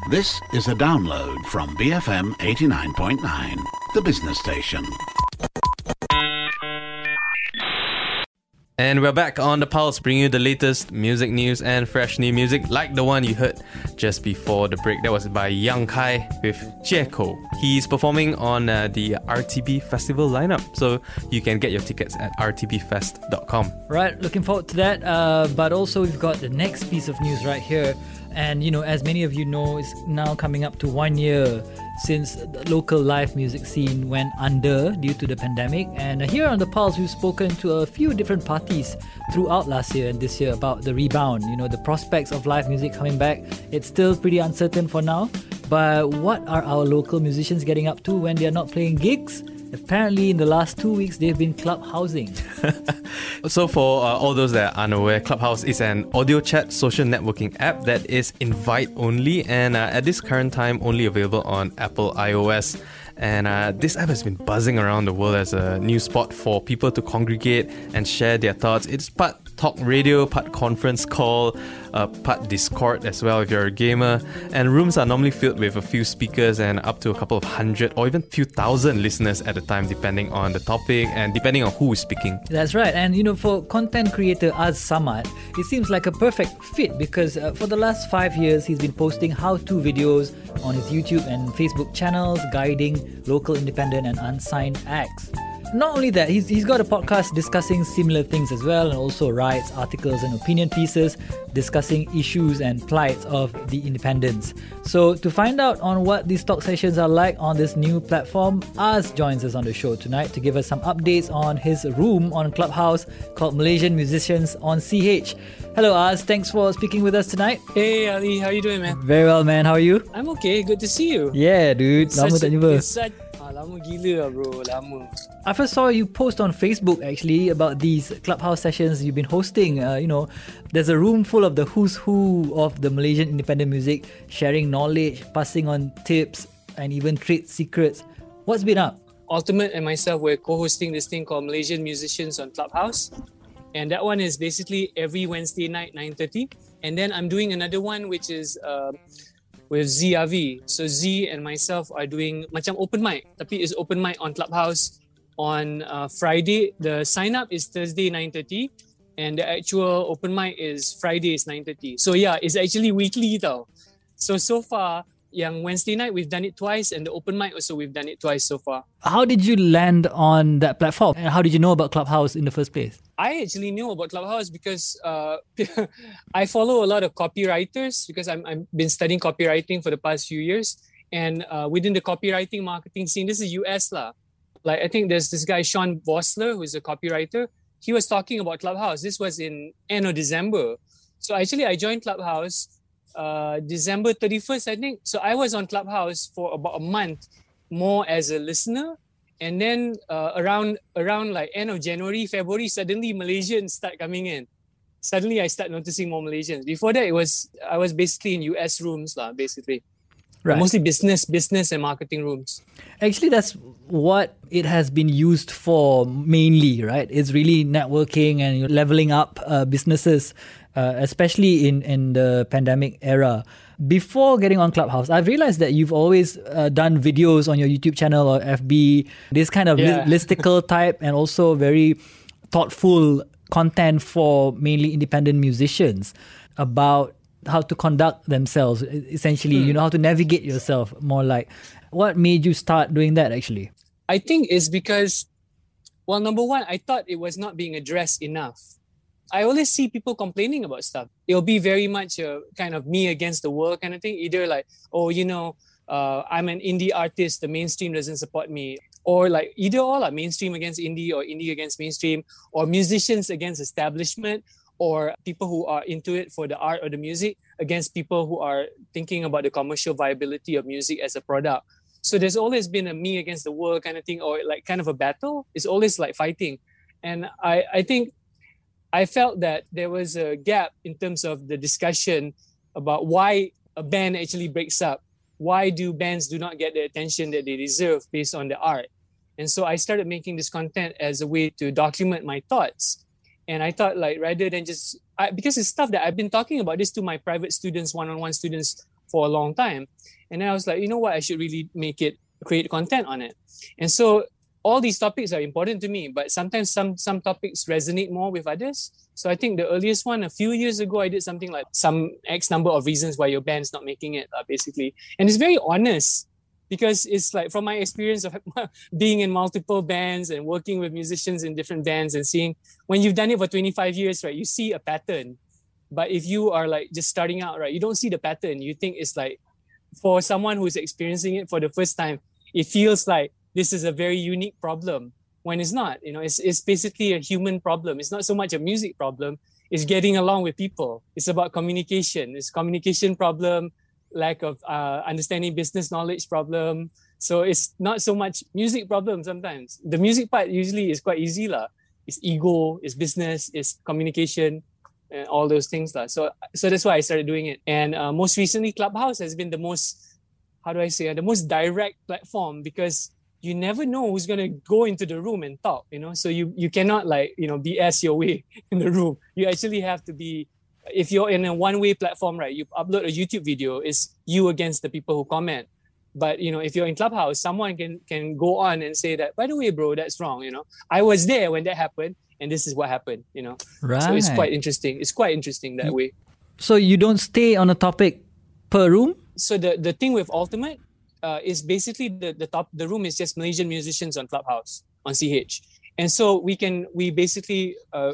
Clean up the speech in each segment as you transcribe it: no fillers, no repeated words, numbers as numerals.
This is a download from BFM 89.9, the business station. And we're back on The Pulse, bringing you the latest music news and fresh new music, like the one you heard just before the break. That was by Yang Kai with Jieko. He's performing on the RTB Festival lineup, so you can get your tickets at rtbfest.com. Right, looking forward to that. But also we've got the next piece of news right here. And, you know, as many of you know, it's now coming up to 1 year since the local live music scene went under due to the pandemic. And here on The Pulse, we've spoken to a few different parties throughout last year and this year about the rebound. You know, the prospects of live music coming back. It's still pretty uncertain for now. But what are our local musicians getting up to when they're not playing gigs? Apparently, in the last 2 weeks, they've been clubhousing. So for all those that are unaware, Clubhouse is an audio chat social networking app that is invite only, and at this current time only available on Apple iOS. And this app has been buzzing around the world as a new spot for people to congregate and share their thoughts. It's part talk radio, part conference call, part Discord as well if you're a gamer. And rooms are normally filled with a few speakers and up to a couple of hundred or even a few thousand listeners at a time, depending on the topic and depending on who is speaking. That's right. And, you know, for content creator Az Samad, it seems like a perfect fit because for the last 5 years, he's been posting how-to videos on his YouTube and Facebook channels, guiding local independent and unsigned acts. Not only that, he's got a podcast discussing similar things as well, and also writes articles and opinion pieces discussing issues and plights of the independents. So to find out on what these talk sessions are like on this new platform, Az joins us on the show tonight to give us some updates on his room on Clubhouse called Malaysian Musicians on CH. Hello Az, thanks for speaking with us tonight. Hey Ali, how you doing, man? Very well, man. How are you? I'm okay, good to see you. Yeah, dude. Lama tak jumpa. Lama gila lah bro, lama. I first saw you post on Facebook actually about these Clubhouse sessions you've been hosting. There's a room full of the who's who of the Malaysian independent music, sharing knowledge, passing on tips, and even trade secrets. What's been up? Ultimate and myself were co-hosting this thing called Malaysian Musicians on Clubhouse. And that one is basically every Wednesday night, 9:30. And then I'm doing another one which is with Z Avi. So Z and myself are doing macam open mic. Tapi it's open mic on Clubhouse on Friday. The sign up is Thursday 9:30 and the actual open mic is Friday is 9:30. So yeah, it's actually weekly tau. So far, yang Wednesday night we've done it twice and the open mic also we've done it twice so far. How did you land on that platform? And how did you know about Clubhouse in the first place? I actually knew about Clubhouse because I follow a lot of copywriters because I've been studying copywriting for the past few years. And within the copywriting marketing scene, this is US lah. Like I think there's this guy, Sean Vossler, who's a copywriter. He was talking about Clubhouse. This was in end of December. So actually I joined Clubhouse December 31st, I think. So I was on Clubhouse for about a month more as a listener. And then around like end of January, February, suddenly Malaysians start coming in. Suddenly I start noticing more Malaysians. Before that, I was basically in US rooms lah, basically. Right. Mostly business and marketing rooms. Actually, that's what it has been used for mainly, right? It's really networking and leveling up businesses, especially in the pandemic era. Before getting on Clubhouse, I've realized that you've always done videos on your YouTube channel or FB, this kind of listicle type and also very thoughtful content for mainly independent musicians about how to conduct themselves, essentially, how to navigate yourself more like. What made you start doing that actually? I think it's because, well, number one, I thought it was not being addressed enough. I always see people complaining about stuff. It'll be very much a kind of me against the world kind of thing. Either like, I'm an indie artist, the mainstream doesn't support me. Or like either or, like mainstream against indie or indie against mainstream, or musicians against establishment, or people who are into it for the art or the music against people who are thinking about the commercial viability of music as a product. So there's always been a me against the world kind of thing, or like kind of a battle. It's always like fighting. And I think I felt that there was a gap in terms of the discussion about why a band actually breaks up. Why do bands do not get the attention that they deserve based on the art? And so I started making this content as a way to document my thoughts. And I thought, like, rather than just, because it's stuff that I've been talking about this to my private students, one-on-one students for a long time. And then I was like, you know what, I should really create content on it. And so all these topics are important to me, but sometimes some topics resonate more with others. So I think the earliest one, a few years ago, I did something like some X number of reasons why your band's not making it, basically. And it's very honest, because it's like, from my experience of being in multiple bands and working with musicians in different bands and seeing, when you've done it for 25 years, right, you see a pattern. But if you are like just starting out, right, you don't see the pattern. You think it's like, for someone who's experiencing it for the first time, it feels like this is a very unique problem, when it's not. You know, it's basically a human problem. It's not so much a music problem. It's getting along with people. It's about communication. It's communication problem, lack of understanding business knowledge problem. So it's not so much music problem sometimes. The music part usually is quite easy lah. It's ego, it's business, it's communication, and all those things lah. So that's why I started doing it. And most recently, Clubhouse has been the most, the most direct platform, because you never know who's going to go into the room and talk, you know? So you cannot like, you know, BS your way in the room. You actually have to be, if you're in a one-way platform, right, you upload a YouTube video, it's you against the people who comment. But, you know, if you're in Clubhouse, someone can go on and say that, by the way, bro, that's wrong, you know? I was there when that happened, and this is what happened, you know? Right. So it's quite interesting. It's quite interesting that way. So you don't stay on a topic per room? So the thing with Ultimate is basically the room is just Malaysian musicians on Clubhouse, on CH. And so we basically,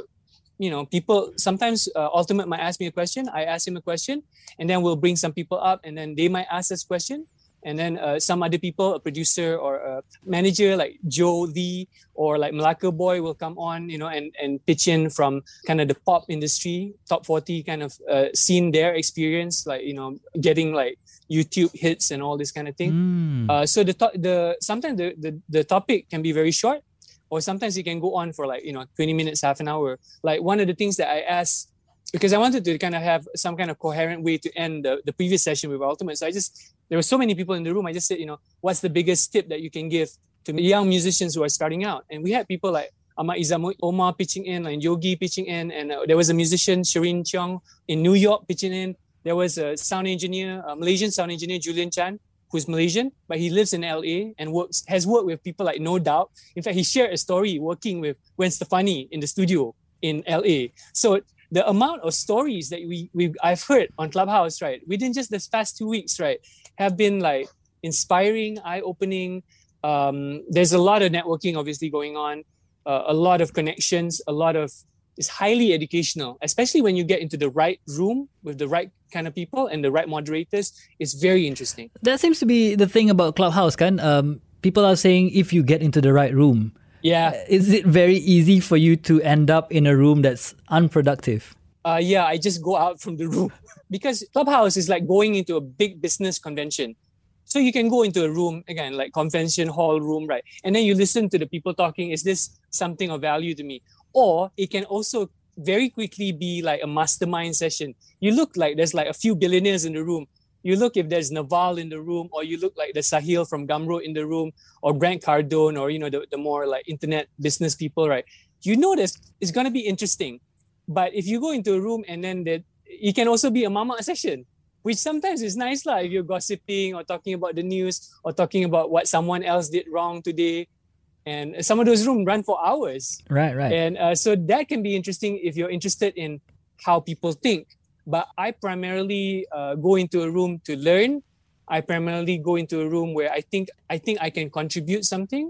you know, people, sometimes Ultimate might ask me a question, I ask him a question, and then we'll bring some people up, and then they might ask us question. And then some other people, a producer or a manager like Joe Lee or like Malacca Boy will come on, you know, and pitch in from kind of the pop industry, top 40 kind of scene, their experience, like, you know, getting like YouTube hits and all this kind of thing. So sometimes the topic can be very short, or sometimes it can go on for like, you know, 20 minutes, half an hour. Like one of the things that I asked, because I wanted to kind of have some kind of coherent way to end the previous session with Ultimate. So there were so many people in the room. I just said, you know, what's the biggest tip that you can give to young musicians who are starting out? And we had people like Ahmad Izam Omar pitching in, like Yogi pitching in. And there was a musician, Shireen Cheong in New York pitching in. There was a sound engineer, a Malaysian sound engineer, Julian Chan, who's Malaysian, but he lives in LA and has worked with people like No Doubt. In fact, he shared a story working with Gwen Stefani in the studio in LA. So the amount of stories that I've heard on Clubhouse, right, within just this past 2 weeks, right, have been like inspiring, eye-opening. There's a lot of networking obviously going on, a lot of connections, it's highly educational, especially when you get into the right room with the right kind of people and the right moderators. It's very interesting. That seems to be the thing about Clubhouse, kan? People are saying if you get into the right room. Yeah. Is it very easy for you to end up in a room that's unproductive? Yeah, I just go out from the room. Because Clubhouse is like going into a big business convention. So you can go into a room, again, like convention hall room, right? And then you listen to the people talking. Is this something of value to me? Or it can also very quickly be like a mastermind session. You look like there's like a few billionaires in the room. You look if there's Naval in the room, or you look like the Sahil from Gumroad in the room, or Brent Cardone, or, you know, the more like internet business people, right? You know this it's going to be interesting. But if you go into a room and then it can also be a mama session, which sometimes is nice lah, if you're gossiping or talking about the news or talking about what someone else did wrong today. And some of those rooms run for hours. Right. And so that can be interesting if you're interested in how people think. But I primarily go into a room to learn. I primarily go into a room where I think I can contribute something.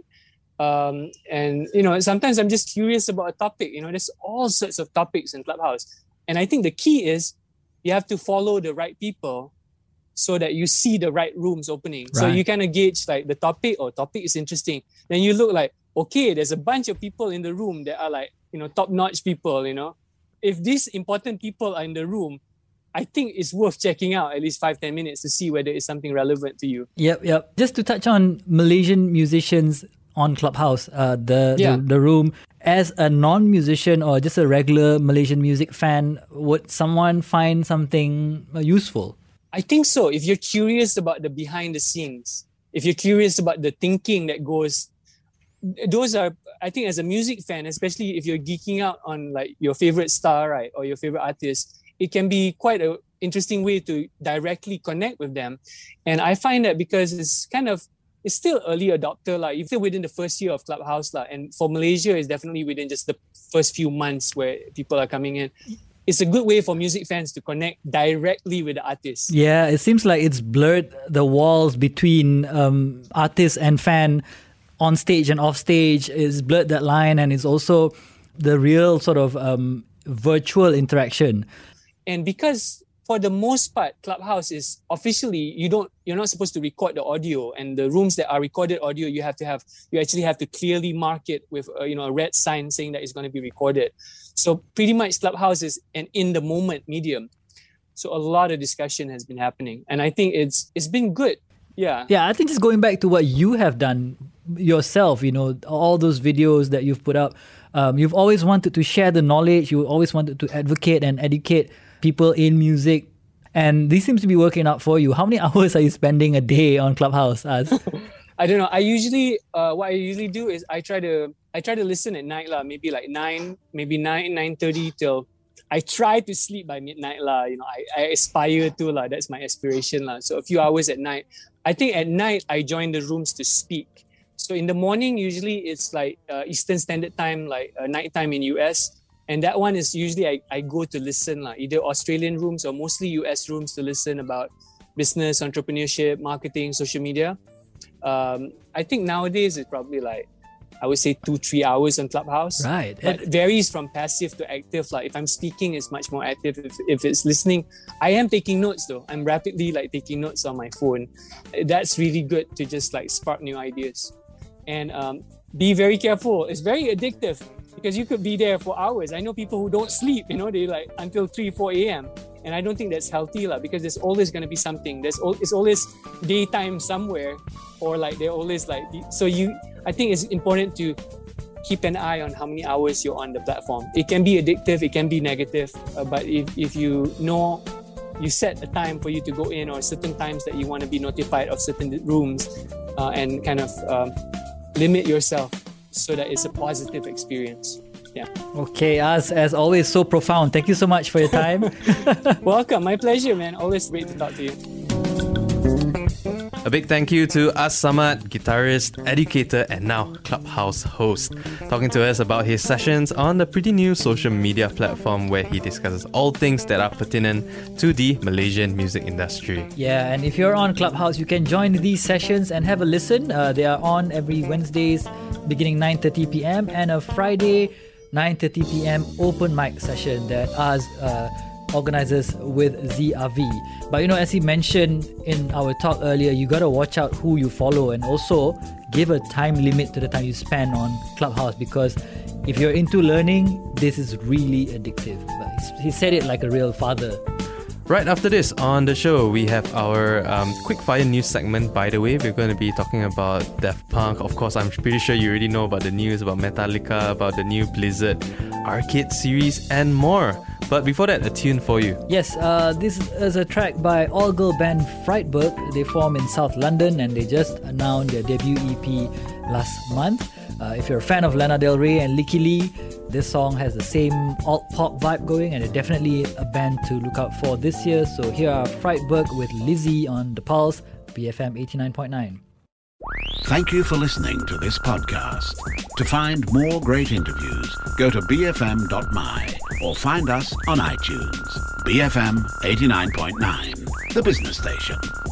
And, you know, sometimes I'm just curious about a topic. You know, there's all sorts of topics in Clubhouse. And I think the key is you have to follow the right people so that you see the right rooms opening. Right. So you kind of gauge like the topic is interesting. Then you look like, okay, there's a bunch of people in the room that are like, you know, top-notch people, you know. If these important people are in the room, I think it's worth checking out at least 5-10 minutes to see whether it's something relevant to you. Yep. Just to touch on Malaysian musicians on Clubhouse, the room. As a non-musician or just a regular Malaysian music fan, would someone find something useful? I think so. If you're curious about the behind the scenes, if you're curious about the thinking that goes, those are, I think as a music fan, especially if you're geeking out on like your favorite star, right, or your favorite artist, it can be quite an interesting way to directly connect with them. And I find that because it's still early adopter, like it's still within the first year of Clubhouse, and for Malaysia, it's definitely within just the first few months where people are coming in. It's a good way for music fans to connect directly with the artists. Yeah, it seems like it's blurred the walls between artist and fan on stage and off stage. It's blurred that line, and it's also the real sort of virtual interaction. And because for the most part, Clubhouse is officially, you're not supposed to record the audio, and the rooms that are recorded audio, you actually have to clearly mark it with a red sign saying that it's going to be recorded. So pretty much Clubhouse is an in the moment medium. So a lot of discussion has been happening, and I think it's been good. Yeah. Yeah, I think just going back to what you have done yourself, all those videos that you've put up, you've always wanted to share the knowledge, you always wanted to advocate and educate people in music, and this seems to be working out for you. How many hours are you spending a day on Clubhouse, Az? I don't know. I usually, what I usually do is I try to listen at night, maybe like 9:30 till. I try to sleep by midnight, I aspire to, that's my aspiration, So a few hours at night. I think at night I join the rooms to speak. So in the morning, usually it's like Eastern Standard Time, like nighttime in US. And that one is usually I go to listen, either Australian rooms or mostly US rooms to listen about business, entrepreneurship, marketing, social media. I think nowadays it's probably I would say 2-3 hours on Clubhouse. Right. But it varies from passive to active. If I'm speaking, it's much more active. If it's listening, I am taking notes though. I'm rapidly taking notes on my phone. That's really good to just spark new ideas. And be very careful. It's very addictive because you could be there for hours. I know people who don't sleep, they until 3-4 a.m. And I don't think that's healthy because there's always going to be something. It's always daytime somewhere, or they're always I think it's important to keep an eye on how many hours you're on the platform. It can be addictive, it can be negative, but if you know, you set a time for you to go in or certain times that you want to be notified of certain rooms and kind of limit yourself so that it's a positive experience. Yeah. Okay, as always, so profound. Thank you so much for your time. Welcome. My pleasure, man. Always great to talk to you. A big thank you to Az Samad, guitarist, educator, and now Clubhouse host, talking to us about his sessions on the pretty new social media platform where he discusses all things that are pertinent to the Malaysian music industry. Yeah, and if you're on Clubhouse, you can join these sessions and have a listen. They are on every Wednesdays beginning 9:30 p.m. and a Friday 9:30 p.m. open mic session that Az organizes with ZRV. But as he mentioned in our talk earlier, you got to watch out who you follow and also give a time limit to the time you spend on Clubhouse, because if you're into learning, this is really addictive. But he said it like a real father. Right after this on the show, we have our quick-fire news segment. By the way, we're going to be talking about Daft Punk. Of course, I'm pretty sure you already know about the news about Metallica, about the new Blizzard arcade series, and more. But before that, a tune for you. Yes, this is a track by all-girl band Frightburg. They form in South London and they just announced their debut EP last month. If you're a fan of Lana Del Rey and Licky Lee, this song has the same alt-pop vibe going, and it's definitely a band to look out for this year. So here are Frightburg with Lizzie on The Pulse, BFM 89.9. Thank you for listening to this podcast. To find more great interviews, go to bfm.my or find us on iTunes. BFM 89.9, the business station.